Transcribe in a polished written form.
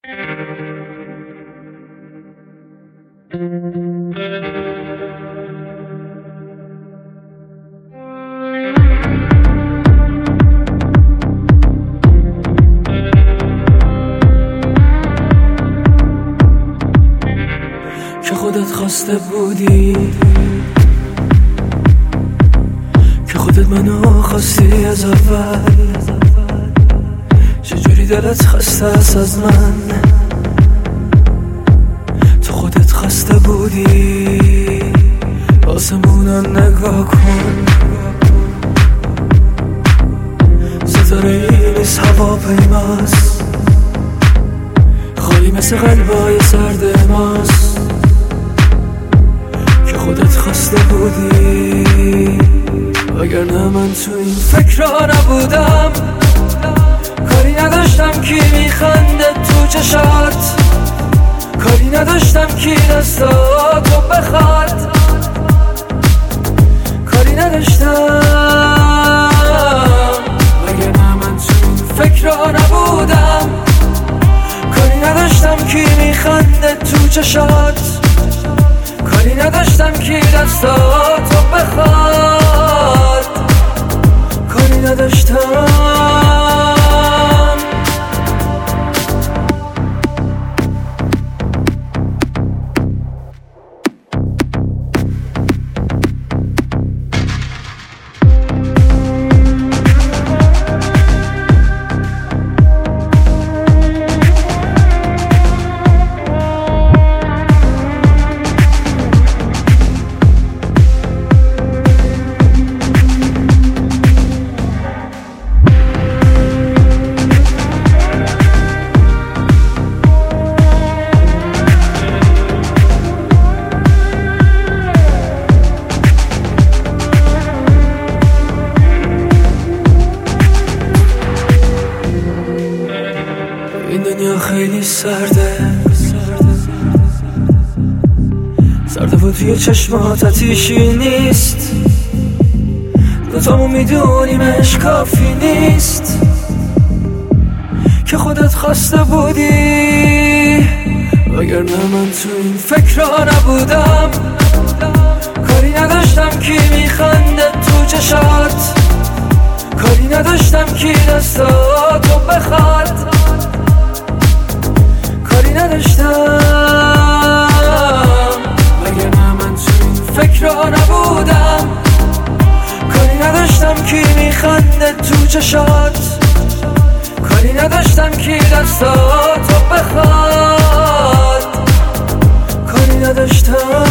که خودت خواسته بودی، که خودت منو خواستی از اول. چجوری دلت خسته است از من؟ تو خودت خواسته بودی. آسمونو نگاه کن، ستاره ای نیست هواپیماست، خالی مثل قلبای سرد ماست. که خودت خواسته بودی، وگرنه من تو این فکرها نبودم. کاری نداشتم کی میخنده تو چشات، کاری نداشتم کی دستاتو بخواد، کاری نداشتم. وگرنه من تو این فکرها نبودم. کاری نداشتم کی میخنده تو چشات، کاری نداشتم کی دستاتو بخواد، کاری نداشتم. این دنیا خیلی سرده، سرده و توی چشمات آتیشی نیست. دوتامون میدونیمش کافی نیست. که خودت خواسته بودی، وگرنه من تو این فکرها نبودم. کاری نداشتم کی میخنده تو چشات، کاری نداشتم کی دستاتو بخواد، کاری نداشتم. وگرنه من تو این فکرها نبودم. کاری نداشتم کی میخنده تو چشات، کاری نداشتم کی دستاتو بخواد، کاری نداشتم.